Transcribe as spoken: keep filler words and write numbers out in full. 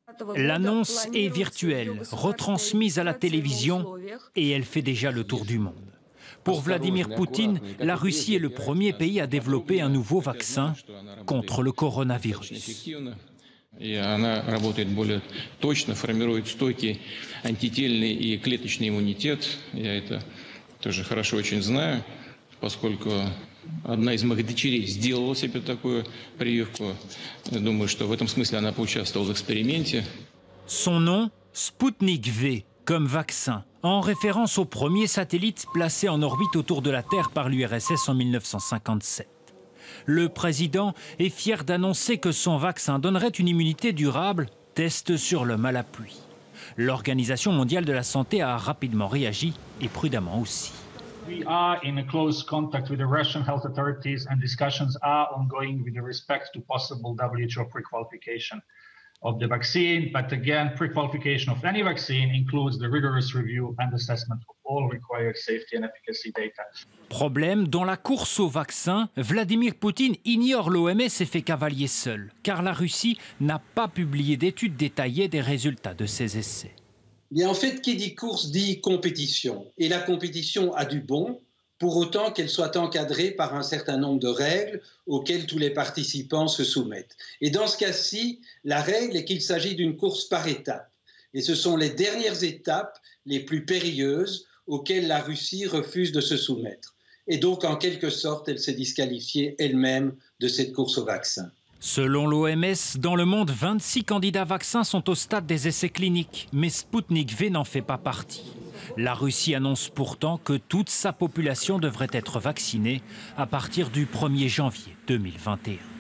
L'annonce est virtuelle, retransmise à la télévision, et elle fait déjà le tour du monde. Pour Vladimir Poutine, la Russie est le premier pays à développer un nouveau vaccin contre le coronavirus. И она работает более точно, формирует стойкий антительный и клеточный иммунитет. Я это тоже хорошо очень знаю, поскольку одна из моих дочерей сделала себе такую прививку. Я думаю, что в этом смысле она поучаствовала в эксперименте. Son nom, Sputnik V, comme vaccin, en référence au premier satellite placé en orbite autour de la Terre par l'U R S S en mille neuf cent cinquante-sept. Le président est fier d'annoncer que son vaccin donnerait une immunité durable, test sur l'homme à l'appui. L'Organisation mondiale de la santé a rapidement réagi et prudemment aussi. We are in a close contact with the Russian health authorities and discussions are ongoing with respect to possible W H O pre-qualification of the vaccine. But again, pre-qualification of any vaccine includes the rigorous review and assessment of all required safety and efficacy data. Problème, dans la course au vaccin, Vladimir Poutine ignore l'O M S et fait cavalier seul, car la Russie n'a pas publié d'études détaillées des résultats de ses essais. Bien, en fait, qui dit course dit compétition. Et la compétition a du bon, pour autant qu'elle soit encadrée par un certain nombre de règles auxquelles tous les participants se soumettent. Et dans ce cas-ci, la règle est qu'il s'agit d'une course par étapes. Et ce sont les dernières étapes les plus périlleuses auxquelles la Russie refuse de se soumettre. Et donc, en quelque sorte, elle s'est disqualifiée elle-même de cette course au vaccin. Selon l'O M S, dans le monde, vingt-six candidats vaccins sont au stade des essais cliniques, mais Sputnik V n'en fait pas partie. La Russie annonce pourtant que toute sa population devrait être vaccinée à partir du premier janvier deux mille vingt et un.